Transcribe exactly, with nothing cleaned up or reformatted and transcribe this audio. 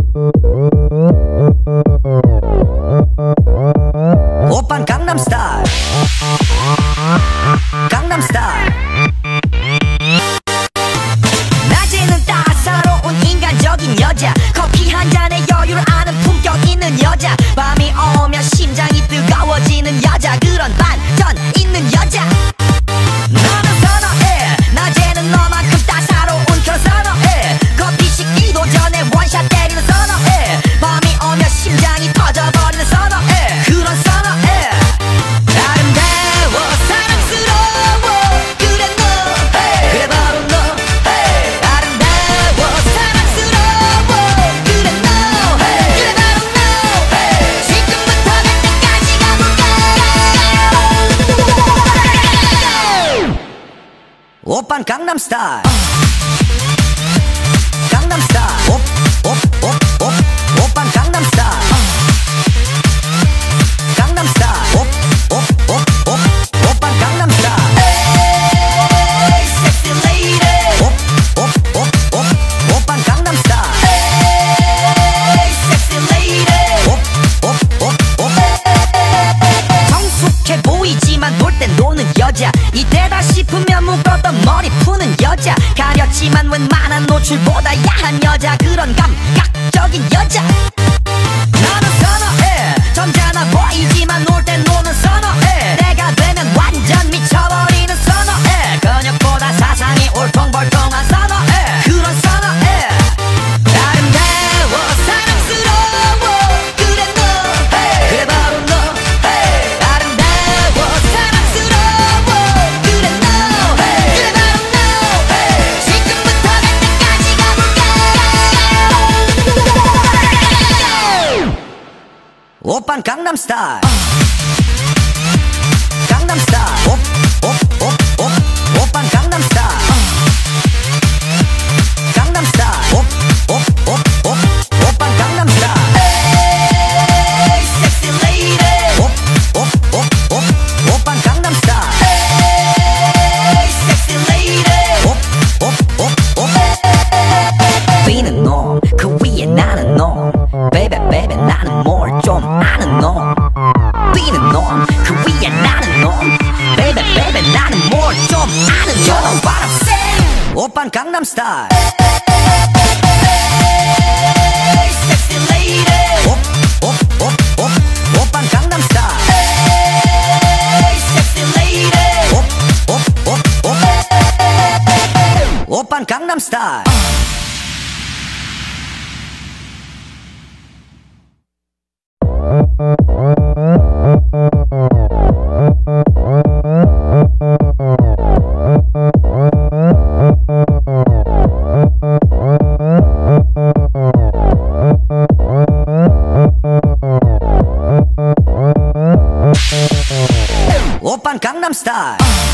오빤 강남스타일 강남스타일 낮에는 따사로운 인간적인 여자 커피 한 잔에 여유를 아는 품격 있는 여자 밤이 오면 심장이 뜨거워지는 여자 그런 반전 있는 여자 너는 선어해 낮에는 너만큼 따사로운 그런 선어해 커피 식기도 전에 원샷 때리는 선어해 밤이 오면 심장이 터져버리는 선어해 그런 선어해 아름다워 사랑스러워 그래 너 hey. 그래 바로 너 hey. 아름다워 사랑스러워 그래 너 hey. 그래 바로 너 hey. 지금부터 갈 때까지 가볼까 오빤 강남스타일 강남스타일 옵옵옵옵 오빤 강남스타일 강남스타일 옵옵옵옵 오빤 강남스타일 에이 섹시 레이디 옵옵옵옵 오빤 강남스타일 에이 섹시 레이디 옵옵옵옵 성숙해 보이지만 놀 땐 노는 여자 이때다 싶으면 묶었던 머리 푸는 여자 가렸지만 웬만한 노출보다 야한 여자 그런 감각적인 여자 나는 선어해 점잖아 보이지만 놀 땐 노는 선어해 내가 되면 완전 미쳐버리는 선어해 근육보다 사상이 울퉁불퉁한 선어해 그런 선어해 아름다워 사랑스러워 그래 너 hey. 그래 바로 너 hey. 아름다워 사랑스러워 그래 너 hey. 그래 바로 너 hey. 지금부터 갈 때까지 가볼까 오빤 강남스타일 강남스타일 옵옵옵옵 오빤 강남스타일 강남스타일 옵옵옵옵 오빤 강남스타일 에이 섹시 레이디 옵옵옵옵 오빤 강남스타일 에이 섹시 레이디 옵옵옵옵 비는 놈그 위에 나는 놈 베이베 베이베 나는 뭘 좀 아는 놈 비는 놈그 위에 나는 놈 베이베 베이베 나는 뭘 좀 아는 놈 You know what I'm saying 오빤 강남스타일 에이 섹시 레이디 옵옵옵옵 오빤 강남스타일 에이 섹시 레이디 옵옵옵옵 오빤 강남스타일 오빤 강남스타일